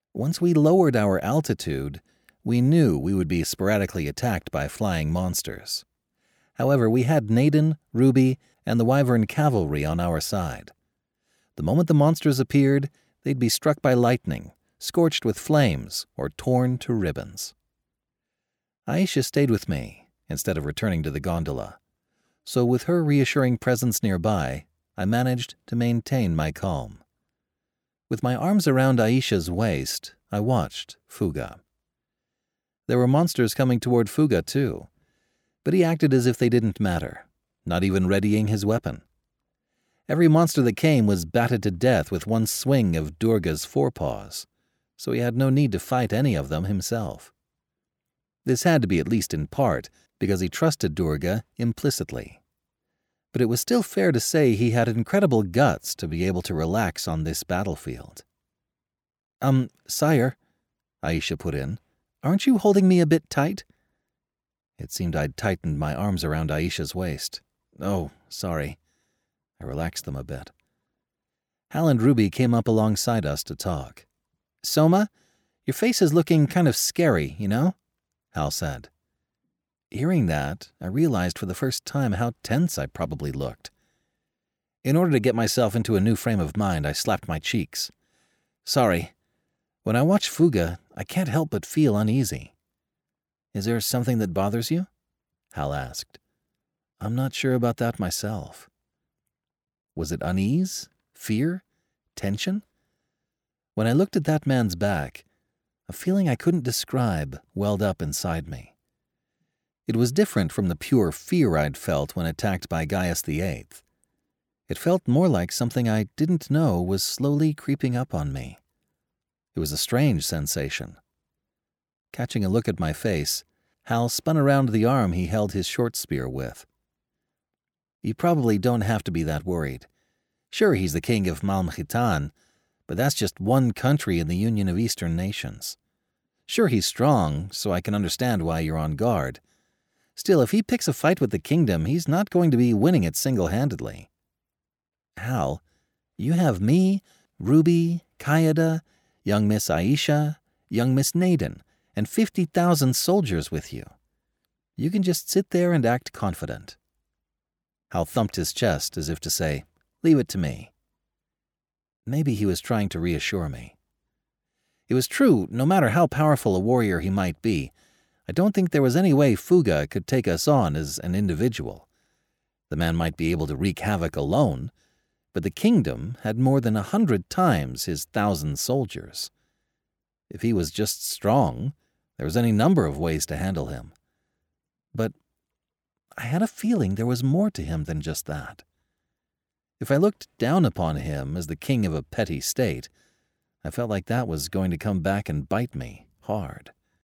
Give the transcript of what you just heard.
Once we lowered our altitude, we knew we would be sporadically attacked by flying monsters. However, we had Naden, Ruby, and the Wyvern cavalry on our side. The moment the monsters appeared, they'd be struck by lightning, scorched with flames, or torn to ribbons. Aisha stayed with me, instead of returning to the gondola, so with her reassuring presence nearby, I managed to maintain my calm. With my arms around Aisha's waist, I watched Fuga. There were monsters coming toward Fuga, too, but he acted as if they didn't matter, not even readying his weapon. Every monster that came was batted to death with one swing of Durga's forepaws, so he had no need to fight any of them himself. This had to be at least in part because he trusted Durga implicitly. But it was still fair to say he had incredible guts to be able to relax on this battlefield. Sire, Aisha put in, aren't you holding me a bit tight? It seemed I'd tightened my arms around Aisha's waist. Oh, sorry. I relaxed them a bit. Hal and Ruby came up alongside us to talk. Soma, your face is looking kind of scary, you know? Hal said. Hearing that, I realized for the first time how tense I probably looked. In order to get myself into a new frame of mind, I slapped my cheeks. Sorry. When I watch Fuga, I can't help but feel uneasy. Is there something that bothers you? Hal asked. I'm not sure about that myself. Was it unease? Fear? Tension? When I looked at that man's back, a feeling I couldn't describe welled up inside me. It was different from the pure fear I'd felt when attacked by Gaius VIII. It felt more like something I didn't know was slowly creeping up on me. It was a strange sensation. Catching a look at my face, Hal spun around the arm he held his short spear with. You probably don't have to be that worried. Sure, he's the king of Malmchitan, but that's just one country in the Union of Eastern Nations. Sure, he's strong, so I can understand why you're on guard. Still, if he picks a fight with the kingdom, he's not going to be winning it single-handedly. Hal, you have me, Ruby, Qaeda, young Miss Aisha, young Miss Naden, and 50,000 soldiers with you. You can just sit there and act confident. Hal thumped his chest as if to say, leave it to me. Maybe he was trying to reassure me. It was true, no matter how powerful a warrior he might be, I don't think there was any way Fuga could take us on as an individual. The man might be able to wreak havoc alone, but the kingdom had more than 100 times his 1,000 soldiers. If he was just strong, there was any number of ways to handle him. But I had a feeling there was more to him than just that. If I looked down upon him as the king of a petty state, I felt like that was going to come back and bite me hard.